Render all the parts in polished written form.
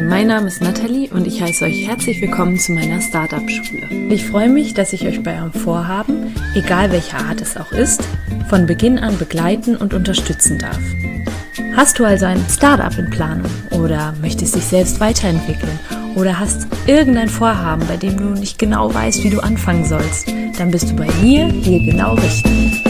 mein Name ist Nathalie und ich heiße euch herzlich willkommen zu meiner Startup-Schule. Ich freue mich, dass ich euch bei eurem Vorhaben, egal welcher Art es auch ist, von Beginn an begleiten und unterstützen darf. Hast du also ein Startup in Planung oder möchtest dich selbst weiterentwickeln oder hast irgendein Vorhaben, bei dem du nicht genau weißt, wie du anfangen sollst, dann bist du bei mir hier genau richtig.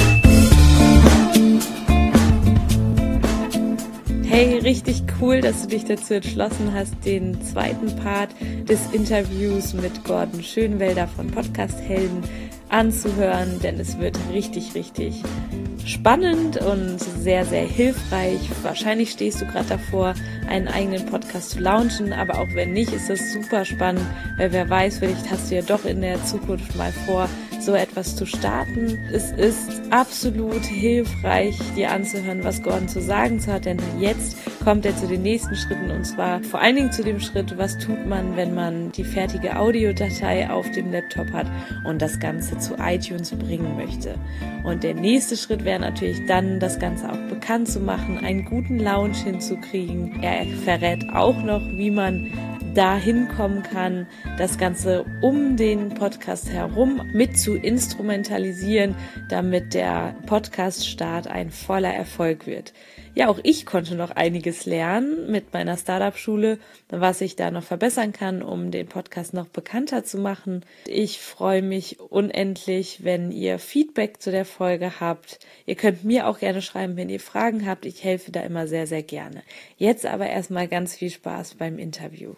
Hey, richtig cool, dass du dich dazu entschlossen hast, den zweiten Part des Interviews mit Gordon Schönwelder von Podcast Helden anzuhören, denn es wird richtig, richtig spannend und sehr, sehr hilfreich. Wahrscheinlich stehst du gerade davor, einen eigenen Podcast zu launchen, aber auch wenn nicht, ist das super spannend, weil wer weiß, vielleicht hast du ja doch in der Zukunft mal vor, so etwas zu starten. Es ist absolut hilfreich, dir anzuhören, was Gordon zu sagen hat, denn jetzt kommt er zu den nächsten Schritten und zwar vor allen Dingen zu dem Schritt, was tut man, wenn man die fertige Audiodatei auf dem Laptop hat und das Ganze zu iTunes bringen möchte. Und der nächste Schritt wäre natürlich dann, das Ganze auch bekannt zu machen, einen guten Launch hinzukriegen. Er verrät auch noch, wie man dahin kommen kann, das Ganze um den Podcast herum mit zu instrumentalisieren, damit der Podcast-Start ein voller Erfolg wird. Ja, auch ich konnte noch einiges lernen mit meiner Startup-Schule, was ich da noch verbessern kann, um den Podcast noch bekannter zu machen. Ich freue mich unendlich, wenn ihr Feedback zu der Folge habt. Ihr könnt mir auch gerne schreiben, wenn ihr Fragen habt. Ich helfe da immer sehr, sehr gerne. Jetzt aber erstmal ganz viel Spaß beim Interview.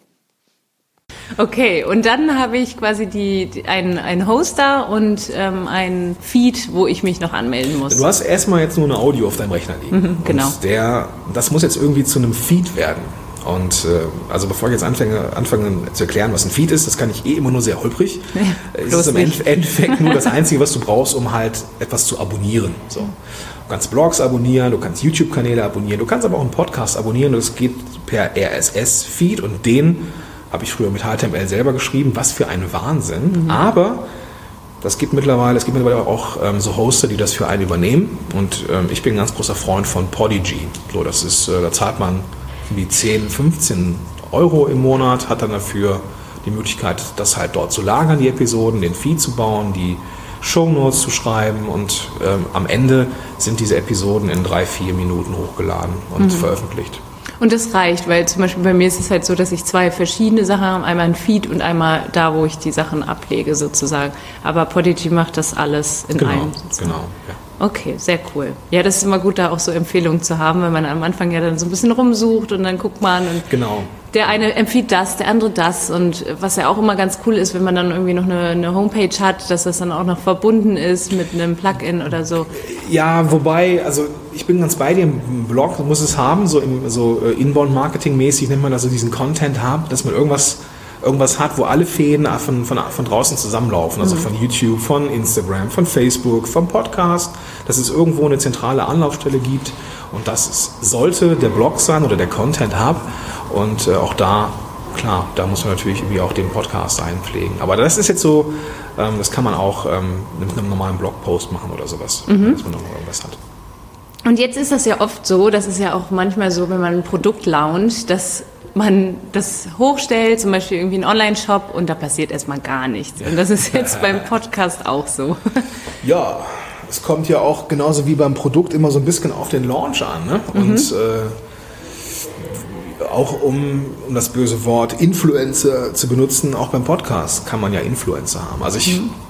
Okay, und dann habe ich quasi einen Hoster und einen Feed, wo ich mich noch anmelden muss. Du hast erstmal jetzt nur eine Audio auf deinem Rechner liegen. Genau. Und das muss jetzt irgendwie zu einem Feed werden. Und also bevor ich jetzt anfange zu erklären, was ein Feed ist, das kann ich immer nur sehr holprig. Ja, es ist im Endeffekt nur das Einzige, was du brauchst, um halt etwas zu abonnieren. So. Du kannst Blogs abonnieren, du kannst YouTube-Kanäle abonnieren, du kannst aber auch einen Podcast abonnieren. Das geht per RSS-Feed und den habe ich früher mit HTML selber geschrieben. Was für ein Wahnsinn. Aber es gibt mittlerweile auch so Hoster, die das für einen übernehmen. Und ich bin ein ganz großer Freund von Podigy. So, das ist, da zahlt man wie 10, 15 Euro im Monat, hat dann dafür die Möglichkeit, das halt dort zu lagern, die Episoden, den Feed zu bauen, die Shownotes zu schreiben und am Ende sind diese Episoden in 3-4 Minuten hochgeladen und veröffentlicht. Und das reicht, weil zum Beispiel bei mir ist es halt so, dass ich 2 verschiedene Sachen habe, einmal ein Feed und einmal da, wo ich die Sachen ablege sozusagen. Aber Podigy macht das alles in einem. Genau, ja. Okay, sehr cool. Ja, das ist immer gut, da auch so Empfehlungen zu haben, wenn man am Anfang ja dann so ein bisschen rumsucht und dann guckt man und genau. Der eine empfiehlt das, der andere das und was ja auch immer ganz cool ist, wenn man dann irgendwie noch eine Homepage hat, dass das dann auch noch verbunden ist mit einem Plugin oder so. Ja, wobei, also ich bin ganz bei dir, im Blog muss es haben, so Inbound-Marketing-mäßig nennt man das, so diesen Content haben, dass man irgendwas hat, wo alle Fäden von draußen zusammenlaufen, also von YouTube, von Instagram, von Facebook, vom Podcast, dass es irgendwo eine zentrale Anlaufstelle gibt und sollte der Blog sein oder der Content Hub und auch da, klar, da muss man natürlich irgendwie auch den Podcast einpflegen. Aber das ist jetzt so, das kann man auch mit einem normalen Blogpost machen oder sowas, dass man noch irgendwas hat. Und jetzt ist das ja oft so, das ist ja auch manchmal so, wenn man ein Produkt launcht, dass man das hochstellt, zum Beispiel irgendwie einen Online-Shop und da passiert erstmal gar nichts. Und das ist jetzt beim Podcast auch so. Ja, es kommt ja auch genauso wie beim Produkt immer so ein bisschen auf den Launch an. Ne? Und auch um das böse Wort Influencer zu benutzen, auch beim Podcast kann man ja Influencer haben. Also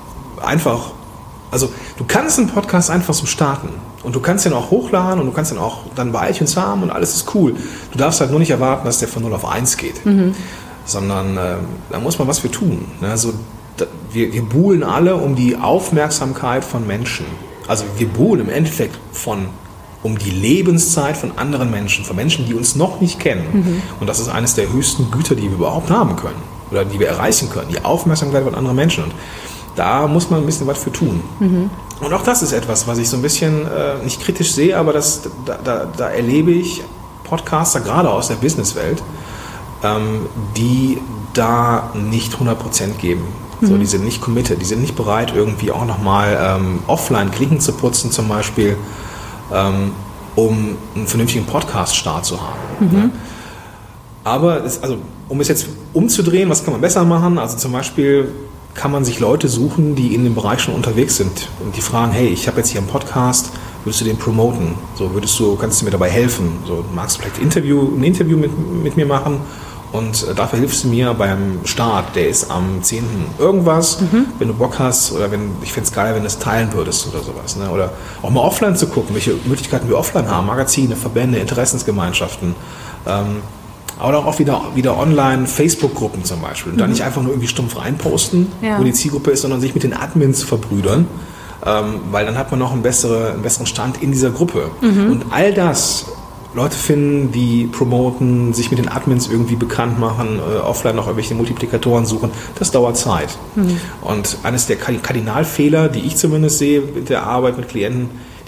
du kannst einen Podcast einfach so starten und du kannst den auch hochladen und du kannst den auch dann bei iTunes haben und alles ist cool. Du darfst halt nur nicht erwarten, dass der von 0 auf 1 geht, sondern da muss man was für tun. Ne? Also, wir buhlen alle um die Aufmerksamkeit von Menschen. Also wir buhlen im Endeffekt um die Lebenszeit von anderen Menschen, von Menschen, die uns noch nicht kennen. Und das ist eines der höchsten Güter, die wir überhaupt haben können oder die wir erreichen können, die Aufmerksamkeit von anderen Menschen. Und da muss man ein bisschen was für tun. Und auch das ist etwas, was ich so ein bisschen nicht kritisch sehe, aber da erlebe ich Podcaster, gerade aus der Businesswelt, die da nicht 100% geben. So, die sind nicht committed, die sind nicht bereit, irgendwie auch nochmal offline Klinken zu putzen zum Beispiel, um einen vernünftigen Podcast-Start zu haben. Ne? Aber um es jetzt umzudrehen, was kann man besser machen? Also zum Beispiel kann man sich Leute suchen, die in dem Bereich schon unterwegs sind und die fragen, hey, ich habe jetzt hier einen Podcast, würdest du den promoten? So, kannst du mir dabei helfen? So, magst du vielleicht ein Interview mit mir machen? Und dafür hilfst du mir beim Start, der ist am 10. irgendwas, wenn du Bock hast, oder ich fände es geil, wenn du es teilen würdest oder sowas. Ne? Oder auch mal offline zu gucken, welche Möglichkeiten wir offline haben, Magazine, Verbände, Interessensgemeinschaften. Oder auch wieder online Facebook-Gruppen zum Beispiel. Und da nicht einfach nur irgendwie stumpf reinposten, wo die Zielgruppe ist, sondern sich mit den Admins verbrüdern. Weil dann hat man noch einen besseren Stand in dieser Gruppe. Und all das, Leute finden, die promoten, sich mit den Admins irgendwie bekannt machen, offline noch irgendwelche Multiplikatoren suchen, das dauert Zeit. Und eines der Kardinalfehler, die ich zumindest sehe mit der Arbeit mit Klienten,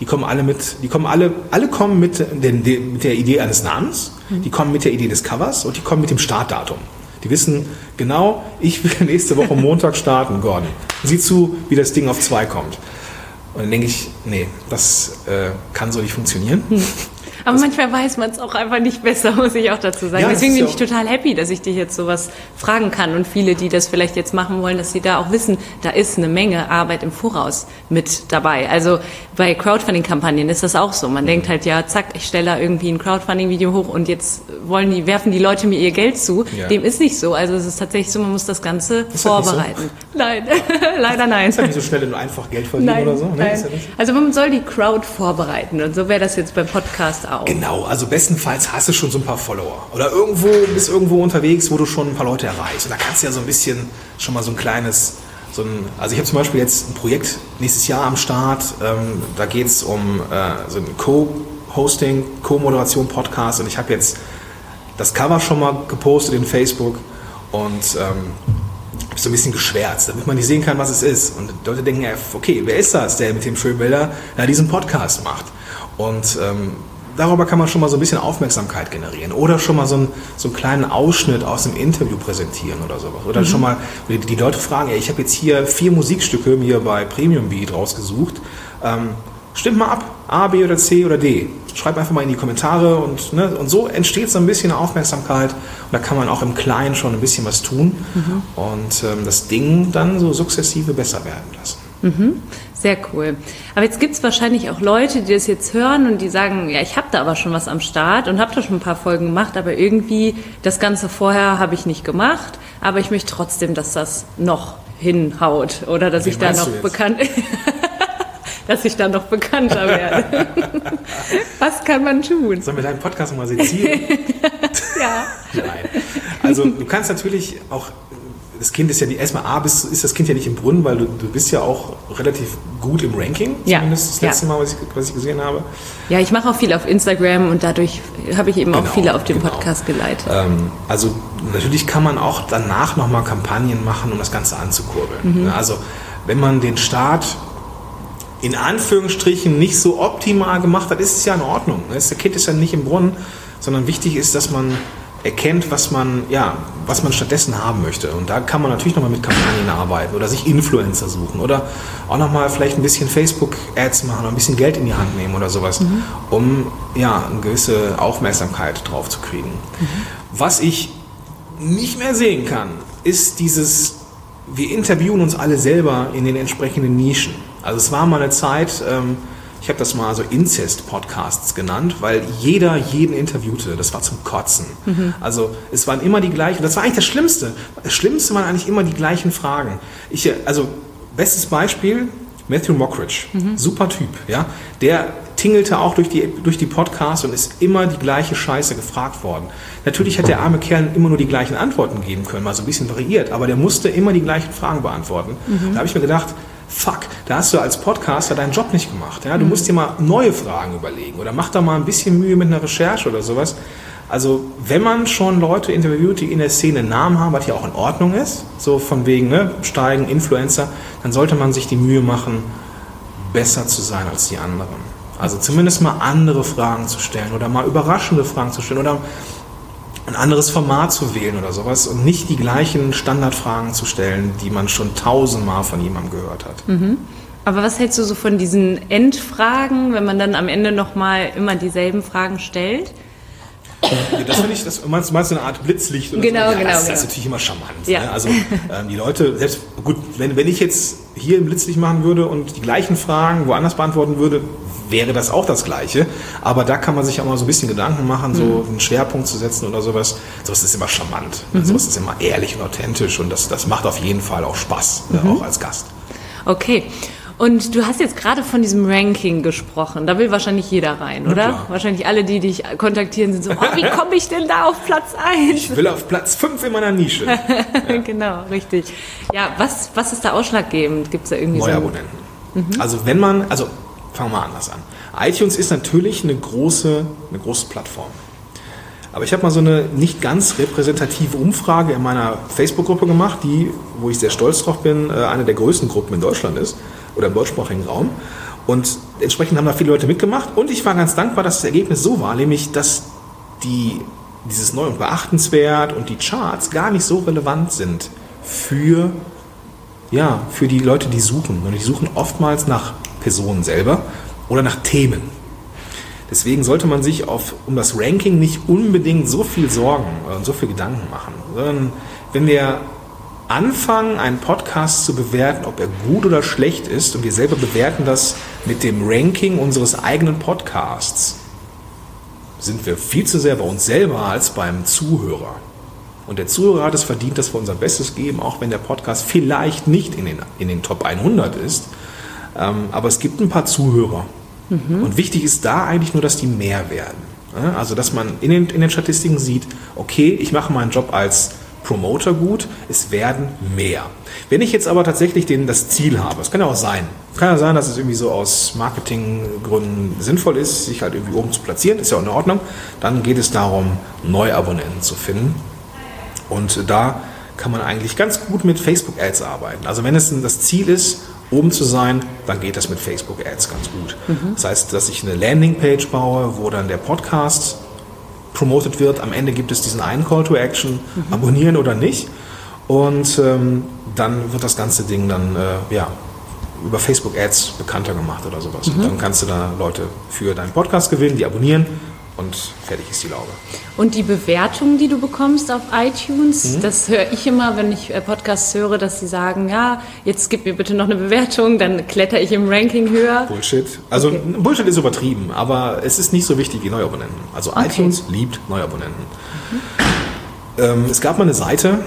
alle kommen mit der Idee eines Namens, die kommen mit der Idee des Covers und die kommen mit dem Startdatum. Die wissen genau, ich will nächste Woche Montag starten, Gordon. Sieh zu, wie das Ding auf 2 kommt. Und dann denke ich, nee, das kann so nicht funktionieren. Aber manchmal weiß man es auch einfach nicht besser, muss ich auch dazu sagen. Ja, deswegen bin ich total happy, dass ich dich jetzt sowas fragen kann. Und viele, die das vielleicht jetzt machen wollen, dass sie da auch wissen, da ist eine Menge Arbeit im Voraus mit dabei. Also bei Crowdfunding-Kampagnen ist das auch so. Man denkt halt, ja, zack, ich stelle da irgendwie ein Crowdfunding-Video hoch und jetzt werfen die Leute mir ihr Geld zu. Ja. Dem ist nicht so. Also es ist tatsächlich so, man muss das Ganze vorbereiten. So? Nein, leider nein. Ist ja nicht so schnell und einfach Geld verdienen oder so? Nein. Also man soll die Crowd vorbereiten und so wäre das jetzt beim Podcast auch. Genau, also bestenfalls hast du schon so ein paar Follower oder bist irgendwo unterwegs, wo du schon ein paar Leute erreichst. Und da kannst du ja so ein bisschen schon mal so ein kleines, also ich habe zum Beispiel jetzt ein Projekt nächstes Jahr am Start, da geht es um so ein Co-Hosting, Co-Moderation Podcast und ich habe jetzt das Cover schon mal gepostet in Facebook und habe so ein bisschen geschwärzt, damit man nicht sehen kann, was es ist. Und die Leute denken ja, okay, wer ist das, der mit dem schönen Bilder diesen Podcast macht? Und darüber kann man schon mal so ein bisschen Aufmerksamkeit generieren oder schon mal so einen kleinen Ausschnitt aus dem Interview präsentieren oder sowas. Oder schon mal die Leute fragen, ich habe jetzt hier 4 Musikstücke mir bei Premium Beat rausgesucht. Stimmt mal ab, A, B oder C oder D. Schreibt einfach mal in die Kommentare und so entsteht so ein bisschen Aufmerksamkeit und da kann man auch im Kleinen schon ein bisschen was tun und das Ding dann so sukzessive besser werden lassen. Sehr cool. Aber jetzt gibt es wahrscheinlich auch Leute, die das jetzt hören und die sagen, ja, ich habe da aber schon was am Start und habe da schon ein paar Folgen gemacht, aber irgendwie das Ganze vorher habe ich nicht gemacht, aber ich möchte trotzdem, dass das noch hinhaut oder dass ich da noch dass ich da noch bekannter werde. Was kann man tun? Sollen wir deinen Podcast mal sezieren? Ja. Nein. Also du kannst natürlich auch, das Kind ist ja erstmal ist das Kind ja nicht im Brunnen, weil du bist ja auch relativ gut im Ranking, zumindest das letzte Mal, was ich gesehen habe. Ja, ich mache auch viel auf Instagram und dadurch habe ich eben auch viele auf den Podcast geleitet. Also natürlich kann man auch danach nochmal Kampagnen machen, um das Ganze anzukurbeln. Also wenn man den Start in Anführungsstrichen nicht so optimal gemacht hat, ist es ja in Ordnung. Das Kind ist ja nicht im Brunnen, sondern wichtig ist, dass man erkennt, was man stattdessen haben möchte. Und da kann man natürlich nochmal mit Kampagnen arbeiten oder sich Influencer suchen oder auch nochmal vielleicht ein bisschen Facebook-Ads machen oder ein bisschen Geld in die Hand nehmen oder sowas, um eine gewisse Aufmerksamkeit drauf zu kriegen. Was ich nicht mehr sehen kann, ist wir interviewen uns alle selber in den entsprechenden Nischen. Also es war mal eine Zeit, ich habe das mal so Inzest-Podcasts genannt, weil jeder jeden interviewte. Das war zum Kotzen. Also es waren immer die gleichen. Das war eigentlich das Schlimmste. Das Schlimmste waren eigentlich immer die gleichen Fragen. Bestes Beispiel, Matthew Mockridge. Super Typ. Ja? Der tingelte auch durch die Podcasts und ist immer die gleiche Scheiße gefragt worden. Natürlich hat der arme Kerl immer nur die gleichen Antworten geben können, mal so ein bisschen variiert, aber der musste immer die gleichen Fragen beantworten. Da habe ich mir gedacht, fuck, da hast du als Podcaster deinen Job nicht gemacht. Ja? Du musst dir mal neue Fragen überlegen oder mach da mal ein bisschen Mühe mit einer Recherche oder sowas. Also wenn man schon Leute interviewt, die in der Szene einen Namen haben, was ja auch in Ordnung ist, so von wegen steigen, Influencer, dann sollte man sich die Mühe machen, besser zu sein als die anderen. Also zumindest mal andere Fragen zu stellen oder mal überraschende Fragen zu stellen oder ein anderes Format zu wählen oder sowas und nicht die gleichen Standardfragen zu stellen, die man schon 1000-mal von jemandem gehört hat. Aber was hältst du so von diesen Endfragen, wenn man dann am Ende nochmal immer dieselben Fragen stellt? das finde ich, du meinst eine Art Blitzlicht oder genau, so. Genau, das ist natürlich immer charmant. Ja. Ne? Also die Leute, selbst gut, wenn ich jetzt hier ein Blitzlicht machen würde und die gleichen Fragen woanders beantworten würde, wäre das auch das Gleiche. Aber da kann man sich auch mal so ein bisschen Gedanken machen, so einen Schwerpunkt zu setzen oder sowas. Sowas ist immer charmant. Sowas ist immer ehrlich und authentisch und das macht auf jeden Fall auch Spaß, auch als Gast. Okay. Und du hast jetzt gerade von diesem Ranking gesprochen. Da will wahrscheinlich jeder rein, oder? Klar. Wahrscheinlich alle, die dich kontaktieren, sind so, wie komme ich denn da auf Platz 1? Ich will auf Platz 5 in meiner Nische. Ja. Genau, richtig. Ja, was ist da ausschlaggebend? Gibt es da irgendwie Neuabonnenten. Also fangen wir mal anders an. iTunes ist natürlich eine große Plattform. Aber ich habe mal so eine nicht ganz repräsentative Umfrage in meiner Facebook-Gruppe gemacht, die, wo ich sehr stolz drauf bin, eine der größten Gruppen in Deutschland ist oder im deutschsprachigen Raum. Und entsprechend haben da viele Leute mitgemacht. Und ich war ganz dankbar, dass das Ergebnis so war, nämlich, dass dieses Neu- und Beachtenswert und die Charts gar nicht so relevant sind für die Leute, die suchen. Und die suchen oftmals nach Personen selber oder nach Themen. Deswegen sollte man sich um das Ranking nicht unbedingt so viel Sorgen und so viel Gedanken machen, sondern wenn wir anfangen, einen Podcast zu bewerten, ob er gut oder schlecht ist, und wir selber bewerten das mit dem Ranking unseres eigenen Podcasts, sind wir viel zu sehr bei uns selber als beim Zuhörer. Und der Zuhörer hat es verdient, dass wir unser Bestes geben, auch wenn der Podcast vielleicht nicht in den Top 100 ist. Aber es gibt ein paar Zuhörer. Und wichtig ist da eigentlich nur, dass die mehr werden. Also, dass man in den Statistiken sieht, okay, ich mache meinen Job als Promoter gut, es werden mehr. Wenn ich jetzt aber tatsächlich das Ziel habe, es kann ja auch sein, dass es irgendwie so aus Marketinggründen sinnvoll ist, sich halt irgendwie oben zu platzieren, ist ja auch in Ordnung, dann geht es darum, Neuabonnenten zu finden. Und da kann man eigentlich ganz gut mit Facebook-Ads arbeiten. Also wenn es das Ziel ist, oben zu sein, dann geht das mit Facebook-Ads ganz gut. Das heißt, dass ich eine Landingpage baue, wo dann der Podcast promotet wird. Am Ende gibt es diesen einen Call to Action, abonnieren oder nicht. Und dann wird das ganze Ding dann über Facebook-Ads bekannter gemacht oder sowas. Und dann kannst du da Leute für deinen Podcast gewinnen, die abonnieren. Und fertig ist die Laube. Und die Bewertungen, die du bekommst auf iTunes, das höre ich immer, wenn ich Podcasts höre, dass sie sagen, ja, jetzt gib mir bitte noch eine Bewertung, dann kletter ich im Ranking höher. Bullshit. Also Bullshit ist übertrieben, aber es ist nicht so wichtig wie Neuabonnenten. Also iTunes liebt Neuabonnenten. Es gab mal eine Seite,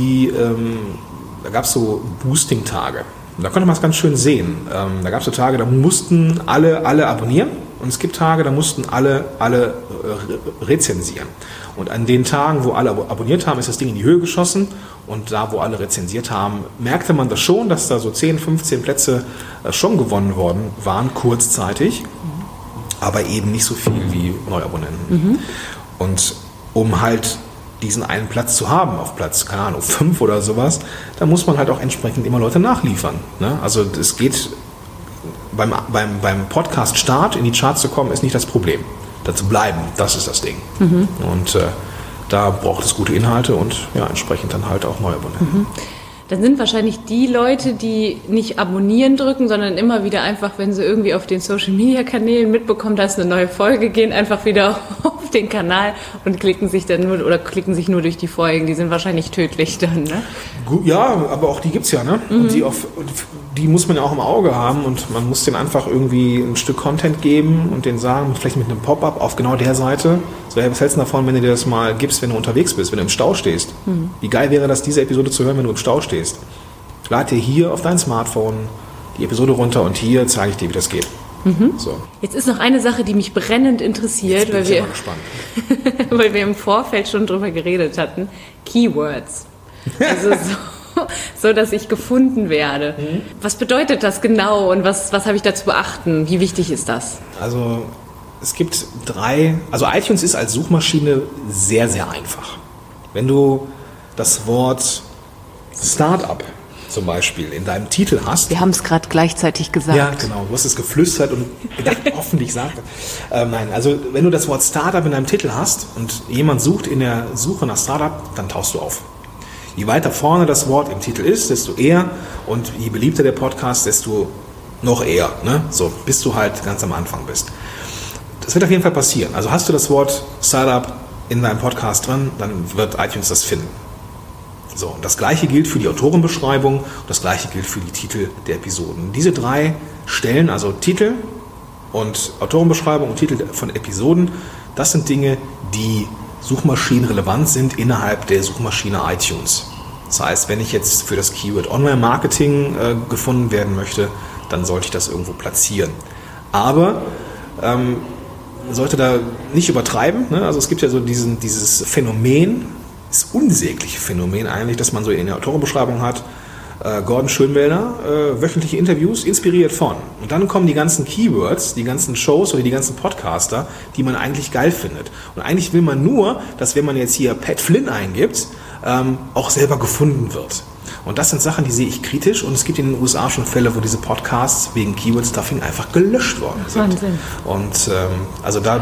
da gab es so Boosting-Tage. Und da konnte man es ganz schön sehen. Da gab es so Tage, da mussten alle abonnieren. Und es gibt Tage, da mussten alle rezensieren. Und an den Tagen, wo alle abonniert haben, ist das Ding in die Höhe geschossen. Und da, wo alle rezensiert haben, merkte man das schon, dass da so 10, 15 Plätze schon gewonnen worden waren, kurzzeitig. Aber eben nicht so viel wie Neuabonnenten. Und um halt diesen einen Platz zu haben, auf Platz, keine Ahnung, 5 oder sowas, da muss man halt auch entsprechend immer Leute nachliefern. Ne? Also es geht... Beim Podcast-Start in die Charts zu kommen, ist nicht das Problem. Da zu bleiben, das ist das Ding. Und da braucht es gute Inhalte und entsprechend dann halt auch Neuabonnenten. Dann sind wahrscheinlich die Leute, die nicht abonnieren drücken, sondern immer wieder einfach, wenn sie irgendwie auf den Social-Media-Kanälen mitbekommen, dass eine neue Folge gehen, einfach wieder auf den Kanal und klicken sich nur durch die Folgen. Die sind wahrscheinlich tödlich dann, ne? Ja, aber auch die gibt's ja, ne? Und die muss man ja auch im Auge haben und man muss denen einfach irgendwie ein Stück Content geben und denen sagen, vielleicht mit einem Pop-up auf genau der Seite. So, was hältst du davon, wenn du dir das mal gibst, wenn du unterwegs bist, wenn du im Stau stehst? Wie geil wäre das, diese Episode zu hören, wenn du im Stau stehst? Lad dir hier auf dein Smartphone die Episode runter und hier zeige ich dir, wie das geht. So. Jetzt ist noch eine Sache, die mich brennend interessiert, weil wir im Vorfeld schon drüber geredet hatten. Keywords. Also so, dass ich gefunden werde. Was bedeutet das genau und was habe ich da zu beachten? Wie wichtig ist das? Also es gibt iTunes ist als Suchmaschine sehr, sehr einfach. Wenn du das Wort Startup zum Beispiel in deinem Titel hast. Wir haben es gerade gleichzeitig gesagt. Ja, genau. Du hast es geflüstert und gedacht, hoffentlich sagt er. Nein, also wenn du das Wort Startup in deinem Titel hast und jemand sucht in der Suche nach Startup, dann tauchst du auf. Je weiter vorne das Wort im Titel ist, desto eher und je beliebter der Podcast, desto noch eher, ne? So, bis du halt ganz am Anfang bist. Das wird auf jeden Fall passieren. Also hast du das Wort Startup in deinem Podcast drin, dann wird iTunes das finden. So, und das gleiche gilt für die Autorenbeschreibung und das gleiche gilt für die Titel der Episoden. Diese 3 Stellen, also Titel und Autorenbeschreibung und Titel von Episoden, das sind Dinge, die suchmaschinenrelevant sind innerhalb der Suchmaschine iTunes. Das heißt, wenn ich jetzt für das Keyword Online-Marketing gefunden werden möchte, dann sollte ich das irgendwo platzieren. Aber man sollte da nicht übertreiben. Ne? Also es gibt ja so dieses Phänomen, das unsägliche Phänomen eigentlich, dass man so in der Autorenbeschreibung hat, Gordon Schönwelder, wöchentliche Interviews, inspiriert von. Und dann kommen die ganzen Keywords, die ganzen Shows oder die ganzen Podcaster, die man eigentlich geil findet. Und eigentlich will man nur, dass wenn man jetzt hier Pat Flynn eingibt, auch selber gefunden wird. Und das sind Sachen, die sehe ich kritisch. Und es gibt in den USA schon Fälle, wo diese Podcasts wegen Keyword-Stuffing einfach gelöscht worden sind. Wahnsinn. Und also da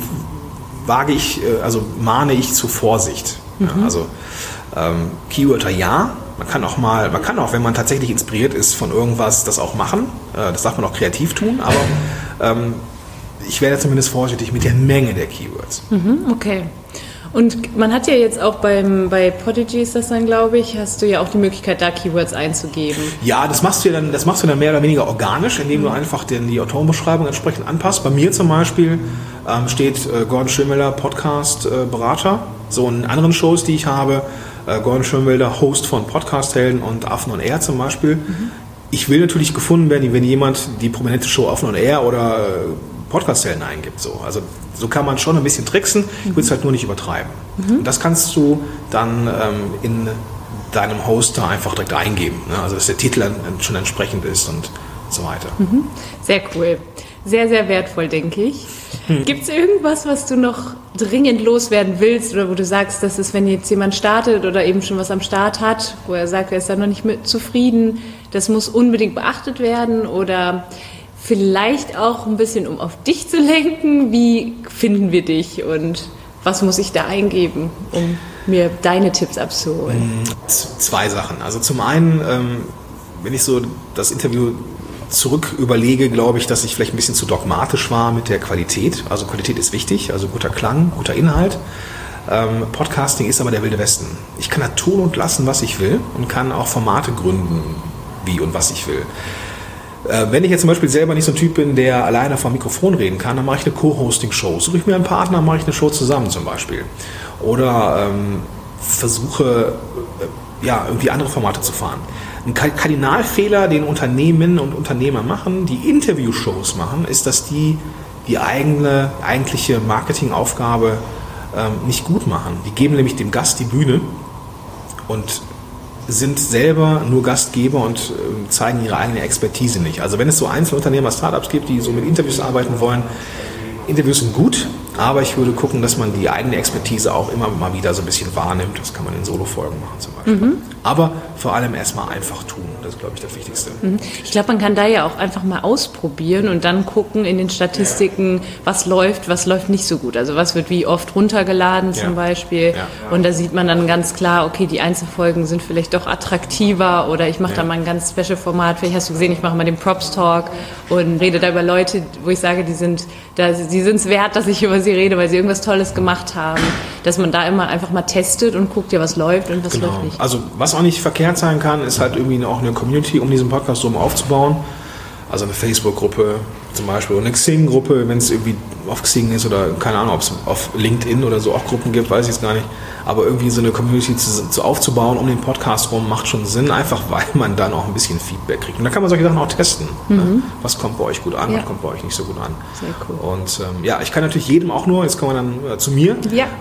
mahne ich zu Vorsicht. Ja, also Keywörter ja. Man kann auch, wenn man tatsächlich inspiriert ist von irgendwas, das auch machen. Das darf man auch kreativ tun, aber ich werde zumindest vorsichtig mit der Menge der Keywords. Okay. Und man hat ja jetzt auch bei Podigy ist das dann, glaube ich, hast du ja auch die Möglichkeit, da Keywords einzugeben. Ja, das machst du dann mehr oder weniger organisch, indem du einfach die Autorenbeschreibung entsprechend anpasst. Bei mir zum Beispiel steht Gordon Schönwelder, Podcast-Berater. So in anderen Shows, die ich habe, Gordon Schönwelder, Host von Podcast-Helden und Affen on Air zum Beispiel. Ich will natürlich gefunden werden, wenn jemand die prominente Show Affen on Air oder Podcast-Helden eingibt. So. Also so kann man schon ein bisschen tricksen, ich will es halt nur nicht übertreiben. Und das kannst du dann in deinem Hoster einfach direkt eingeben. Ne? Also dass der Titel schon entsprechend ist und so weiter. Sehr cool. Sehr, sehr wertvoll, denke ich. Gibt es irgendwas, was du noch dringend loswerden willst oder wo du sagst, dass es, wenn jetzt jemand startet oder eben schon was am Start hat, wo er sagt, er ist da noch nicht mit zufrieden, das muss unbedingt beachtet werden oder vielleicht auch ein bisschen, um auf dich zu lenken, wie finden wir dich und was muss ich da eingeben, um mir deine Tipps abzuholen? 2 Sachen. Also zum einen, wenn ich so das Interview zurück überlege, glaube ich, dass ich vielleicht ein bisschen zu dogmatisch war mit der Qualität. Also Qualität ist wichtig, also guter Klang, guter Inhalt. Podcasting ist aber der wilde Westen. Ich kann da tun und lassen, was ich will und kann auch Formate gründen, wie und was ich will. Wenn ich jetzt zum Beispiel selber nicht so ein Typ bin, der alleine vor dem Mikrofon reden kann, dann mache ich eine Co-Hosting-Show. Suche ich mir einen Partner, mache ich eine Show zusammen zum Beispiel. Oder versuche, irgendwie andere Formate zu fahren. Ein Kardinalfehler, den Unternehmen und Unternehmer machen, die Interviewshows machen, ist, dass die eigentliche Marketingaufgabe nicht gut machen. Die geben nämlich dem Gast die Bühne und sind selber nur Gastgeber und zeigen ihre eigene Expertise nicht. Also wenn es so Einzelunternehmer, Startups gibt, die so mit Interviews arbeiten wollen, Interviews sind gut, aber ich würde gucken, dass man die eigene Expertise auch immer mal wieder so ein bisschen wahrnimmt. Das kann man in Solo-Folgen machen zum Beispiel. Aber vor allem erstmal einfach tun. Das ist, glaube ich, das Wichtigste. Ich glaube, man kann da ja auch einfach mal ausprobieren und dann gucken in den Statistiken, was läuft nicht so gut. Also was wird wie oft runtergeladen zum Beispiel. Ja. Und da sieht man dann ganz klar, okay, die Einzelfolgen sind vielleicht doch attraktiver oder ich mache da mal ein ganz Special-Format. Vielleicht hast du gesehen, ich mache mal den Props-Talk und rede da über Leute, wo ich sage, die sind es wert, dass ich über sie rede, weil sie irgendwas Tolles gemacht haben. Dass man da immer einfach mal testet und guckt, ja, was läuft und was läuft nicht. Also was auch nicht verkehrt sein kann, ist halt irgendwie auch eine Community um diesen Podcast rum aufzubauen. Also eine Facebook-Gruppe zum Beispiel oder eine Xing-Gruppe, wenn es irgendwie auf Xing ist oder keine Ahnung, ob es auf LinkedIn oder so auch Gruppen gibt, weiß ich jetzt gar nicht. Aber irgendwie so eine Community aufzubauen um den Podcast rum macht schon Sinn, einfach weil man dann auch ein bisschen Feedback kriegt. Und da kann man solche Sachen auch testen. Ne? Was kommt bei euch gut an, was kommt bei euch nicht so gut an. Sehr cool. Und ich kann natürlich jedem auch nur, jetzt kommen wir dann zu mir,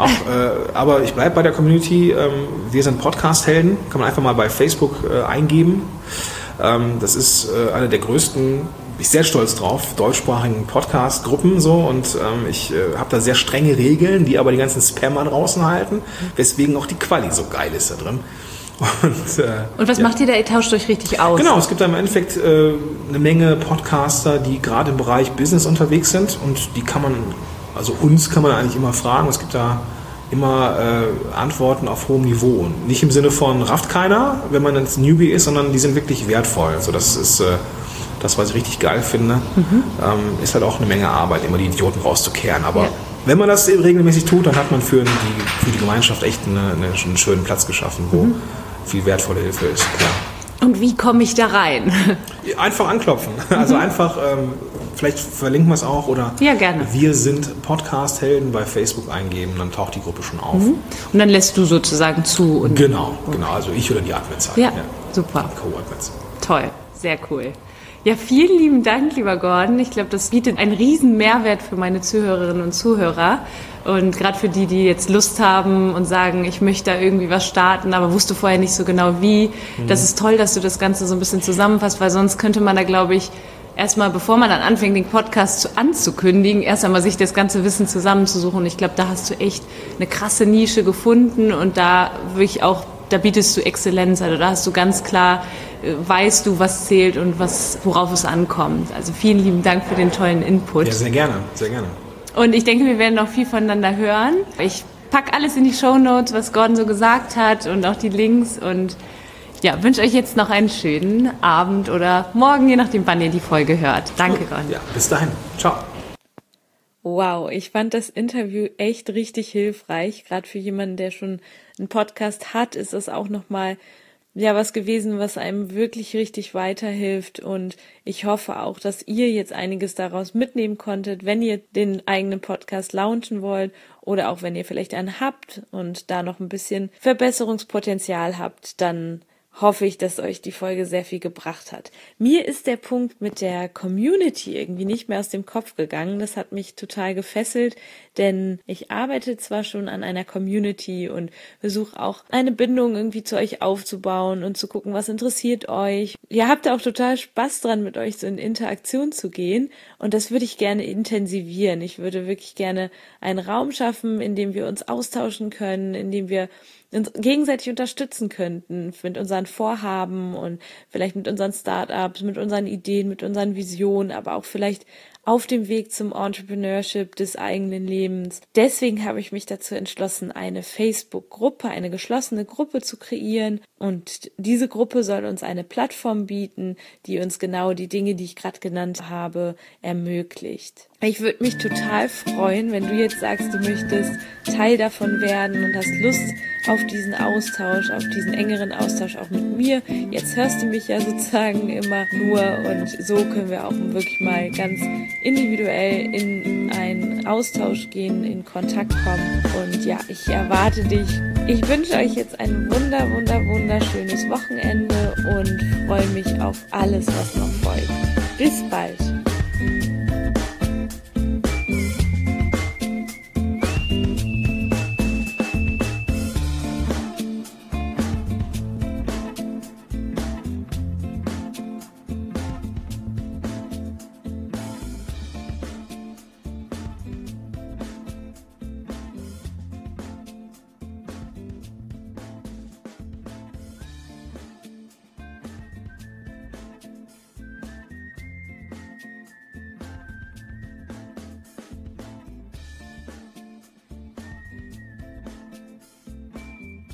aber ich bleibe bei der Community. Wir sind Podcast-Helden, kann man einfach mal bei Facebook eingeben. Das ist eine der größten, bin ich sehr stolz drauf, deutschsprachigen Podcast-Gruppen so und ich habe da sehr strenge Regeln, die aber die ganzen Spammer draußen halten, weswegen auch die Quali so geil ist da drin. Und was macht ihr da? Ihr tauscht euch richtig aus? Genau, es gibt da im Endeffekt eine Menge Podcaster, die gerade im Bereich Business unterwegs sind und die kann man eigentlich immer fragen. Es gibt da immer Antworten auf hohem Niveau. Und nicht im Sinne von rafft keiner, wenn man ein Newbie ist, sondern die sind wirklich wertvoll. Also das ist das, was ich richtig geil finde. Ist halt auch eine Menge Arbeit, immer die Idioten rauszukehren. Aber wenn man das regelmäßig tut, dann hat man für die Gemeinschaft echt einen schönen Platz geschaffen, wo viel wertvolle Hilfe ist. Klar. Und wie komme ich da rein? Einfach anklopfen. Also einfach, vielleicht verlinken wir es auch oder ja, gerne. Wir sind Podcast-Helden bei Facebook eingeben, dann taucht die Gruppe schon auf. Und dann lässt du sozusagen zu. Und genau, also ich oder die Admins halt. Ja, super. Co-Admins. Toll, sehr cool. Ja, vielen lieben Dank, lieber Gordon. Ich glaube, das bietet einen riesen Mehrwert für meine Zuhörerinnen und Zuhörer. Und gerade für die, die jetzt Lust haben und sagen, ich möchte da irgendwie was starten, aber wusste vorher nicht so genau wie. Das ist toll, dass du das Ganze so ein bisschen zusammenfasst, weil sonst könnte man da, glaube ich, erstmal, bevor man dann anfängt, den Podcast anzukündigen, erst einmal sich das ganze Wissen zusammenzusuchen. Und ich glaube, da hast du echt eine krasse Nische gefunden und da wirklich auch, da bietest du Exzellenz. Also da hast du ganz klar, weißt du, was zählt und worauf es ankommt. Also vielen lieben Dank für den tollen Input. Ja, sehr gerne, sehr gerne. Und ich denke, wir werden noch viel voneinander hören. Ich packe alles in die Shownotes, was Gordon so gesagt hat und auch die Links. Und ja, wünsche euch jetzt noch einen schönen Abend oder morgen, je nachdem, wann ihr die Folge hört. Danke, Gordon. Ja, bis dahin. Ciao. Wow, ich fand das Interview echt richtig hilfreich. Gerade für jemanden, der schon einen Podcast hat, ist es auch nochmal was gewesen, was einem wirklich richtig weiterhilft. Und ich hoffe auch, dass ihr jetzt einiges daraus mitnehmen konntet, wenn ihr den eigenen Podcast launchen wollt oder auch wenn ihr vielleicht einen habt und da noch ein bisschen Verbesserungspotenzial habt, dann hoffe ich, dass euch die Folge sehr viel gebracht hat. Mir ist der Punkt mit der Community irgendwie nicht mehr aus dem Kopf gegangen. Das hat mich total gefesselt, denn ich arbeite zwar schon an einer Community und versuche auch eine Bindung irgendwie zu euch aufzubauen und zu gucken, was interessiert euch. Ihr habt auch total Spaß dran, mit euch so in Interaktion zu gehen und das würde ich gerne intensivieren. Ich würde wirklich gerne einen Raum schaffen, in dem wir uns austauschen können, in dem wir uns gegenseitig unterstützen könnten mit unseren Vorhaben und vielleicht mit unseren Startups, mit unseren Ideen, mit unseren Visionen, aber auch vielleicht auf dem Weg zum Entrepreneurship des eigenen Lebens. Deswegen habe ich mich dazu entschlossen, eine Facebook-Gruppe, eine geschlossene Gruppe zu kreieren. Und diese Gruppe soll uns eine Plattform bieten, die uns genau die Dinge, die ich gerade genannt habe, ermöglicht. Ich würde mich total freuen, wenn du jetzt sagst, du möchtest Teil davon werden und hast Lust auf diesen Austausch, auf diesen engeren Austausch auch mit mir. Jetzt hörst du mich ja sozusagen immer nur und so können wir auch wirklich mal ganz individuell in einen Austausch gehen, in Kontakt kommen. Und ja, ich erwarte dich. Ich wünsche euch jetzt ein wunderschönes Wochenende und freue mich auf alles, was noch folgt. Bis bald!